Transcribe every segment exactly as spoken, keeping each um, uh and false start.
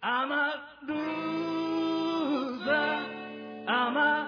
I'm a loser, I'm a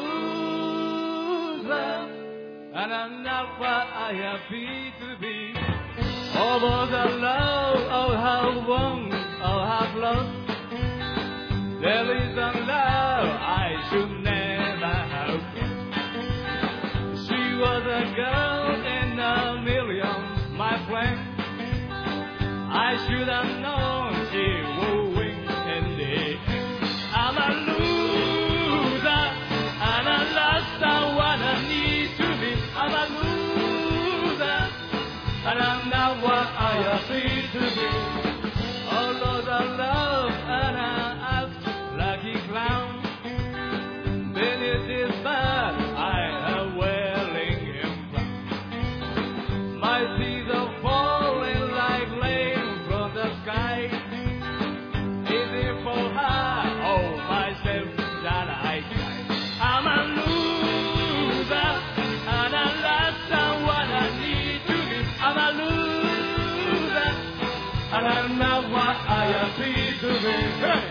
loser, and I'm not what I happy to be. Although the love I have won, I have lost, there is a love I should never have lost. She was a girl in a million, my friend. I should have known she would win in the end. I'm a loser, and I lost what I need to be. I'm a loser, and I'm not what I appear to be. Although the love and I act like a clown, then it is bad I am wearing him brown. My seeds are falling like rain from the sky. Is it for her or myself that I cry? I'm a loser, and I lost what I need to be. I'm a loser, and I'm not what I appear to be. Hey!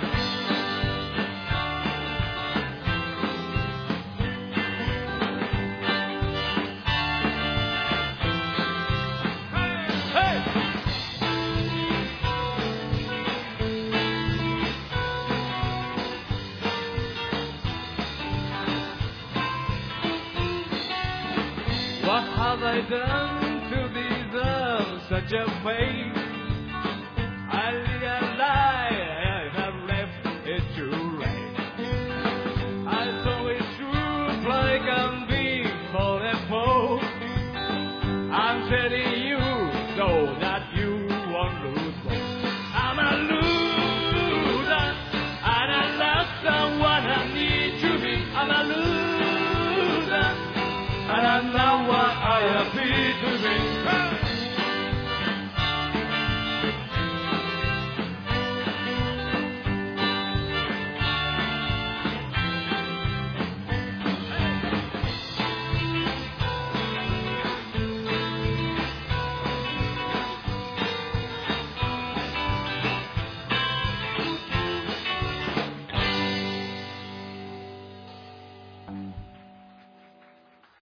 Hey! What have I done to deserve such a fate? I realize I have left it too late. I saw it through like I'm being forever. I'm telling you so that you won't lose hope. I'm a loser, and I lost what I need to be. I'm a loser, and I'm not what I appear to be.